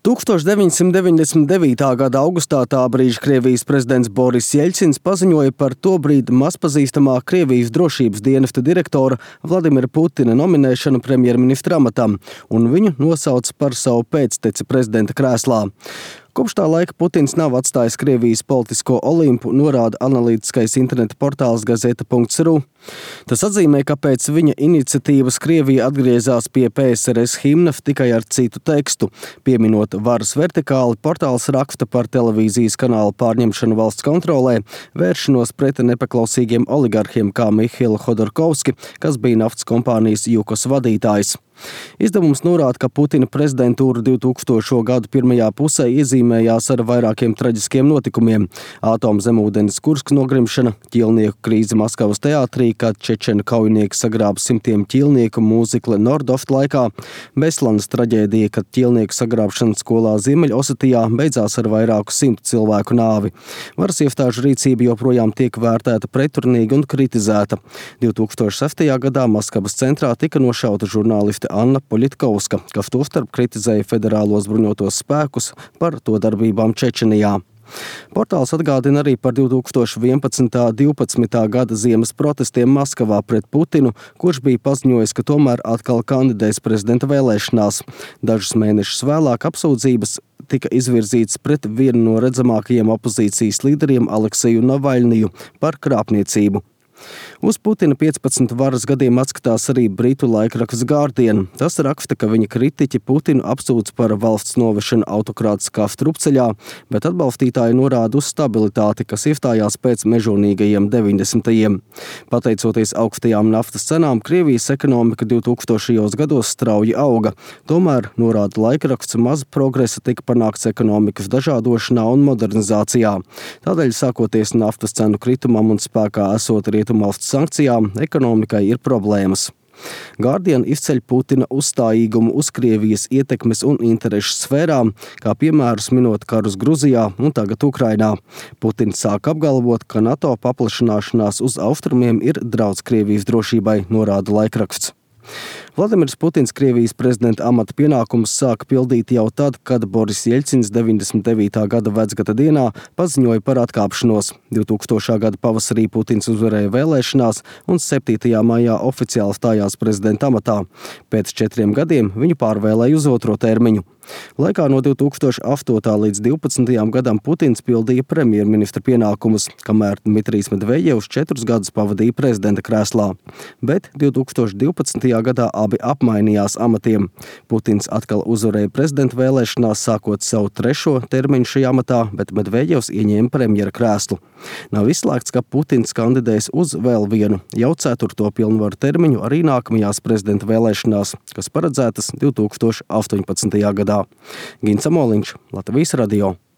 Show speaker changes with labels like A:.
A: 1999. gada augustā tā brīža Krievijas prezidents Boris Jeļcins paziņoja par tobrīd mazpazīstamā Krievijas drošības dienesta direktora Vladimira Putina nominēšanu premjerministra amatam, un viņu nosauca par savu pēcteci prezidenta krēslā. Kopš tā laika Putins nav atstājis Krievijas politisko olimpu, norāda analītiskais interneta portāls Gazeta.ru. Tas atzīmē, ka pēc viņa iniciatīvas Krievija atgriezās pie PSRS himna tikai ar citu tekstu. Pieminot varas vertikāli, portāls raksta par televīzijas kanālu pārņemšanu valsts kontrolē, vēršanos pret nepaklausīgiem oligarhiem kā Mihaila Hodorkovski, kas bija naftas kompānijas Jukos vadītājs. Izdevums norāda, ka Putina prezidentūra 2000. gadu pirmajā pusē iezīmējās ar vairākiem traģiskiem notikumiem – atomzemūdens Kurskas nogrimšana, ķīlnieku krīze Maskavas teātrī, kad čečenu kaujinieki sagrāba simtiem ķīlnieku mūzikla Nordoft laikā, Beslanas traģēdija, kad ķīlnieku sagrābšana skolā Ziemeļosetijā beidzās ar vairāku simtu cilvēku nāvi. Varas iestāžu rīcība joprojām tiek vērtēta pretrunīgi un kritizēta. 2006. gadā Maskavas centrā tika nošauta žurnāliste Anna Politkovska, kas tostarp kritizēja federālos bruņotos spēkus par to darbībām Čečenijā. Portāls atgādina arī par 2011. 12. gada ziemas protestiem Maskavā pret Putinu, kurš bija paziņojis, ka tomēr atkal kandidēs prezidenta vēlēšanās. Dažus mēnešus vēlāk apsūdzības tika izvirzītas pret vienu no redzamākajiem opozīcijas līderiem Alekseju Navaļniju par krāpniecību. Uz Putina 15 varas gadiem atskatās arī britu laikraksts Guardian. Tas raksta, ka viņa kritiķi Putinu apsūdz par valsts novešanu autokrātiskā strupceļā, bet atbalstītāji norāda uz stabilitāti, kas iestājās pēc mežonīgajiem 90. Pateicoties augstajām naftas cenām, Krievijas ekonomika 2000. gados strauji auga. Tomēr, norāda laikraksts, maz progresa tika panākts ekonomikas dažādošanā un modernizācijā. Tādēļ, sākoties naftas cenu kritumam un spēkā esot rietumvalstu sankcijām, ekonomikai ir problēmas. Guardian izceļ Putina uzstājīgumu uz Krievijas ietekmes un interešu sfērām, kā piemērus minot karus Gruzijā un tagad Ukrainā. Putins sāk apgalvot, ka NATO paplašināšanās uz austrumiem ir draudz Krievijas drošībai, norāda laikraksts. Vladimirs Putins Krievijas prezidenta amata pienākumus sāka pildīt jau tad, kad Boris Jeļcins 99. gada vecgada dienā paziņoja par atkāpšanos. 2000. gada pavasarī Putins uzvarēja vēlēšanās un 7. maijā oficiāli stājās prezidenta amatā. Pēc 4 gadiem viņu pārvēlēja uz otro termiņu. Laikā no 2008. līdz 2012. gadam Putins pildīja premjerministra pienākumus, kamēr Dmitrijs Medvedjevs 4 gadus pavadīja prezidenta krēslā. Bet 2012. gadā abi apmainījās amatiem. Putins atkal uzvarēja prezidenta vēlēšanās, sākot savu 3. termiņu šajā amatā, bet Medvedjevs ieņēma premjera krēslu. Nav izslēgts, ka Putins kandidēs uz vēl vienu, jau 4. pilnvaru termiņu arī nākamajās prezidenta vēlēšanās, kas paredzētas 2018. gadā. Gins Amoliņš, Latvijas radio.